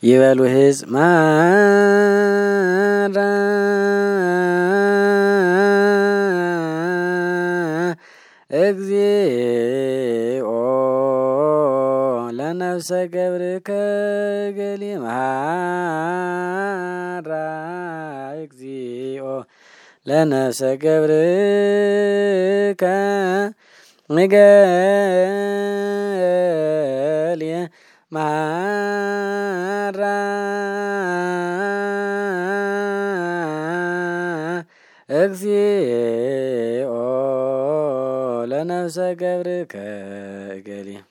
ይበሉ ሕዝብ ማራ እግዚኦ ለነፍሰ ገብርከ ገሊማራ እግዚኦ ለነፍሰ ገብርከ ገሊማራ እግዚኦ ለነፍሰ ገብርከ ገሊ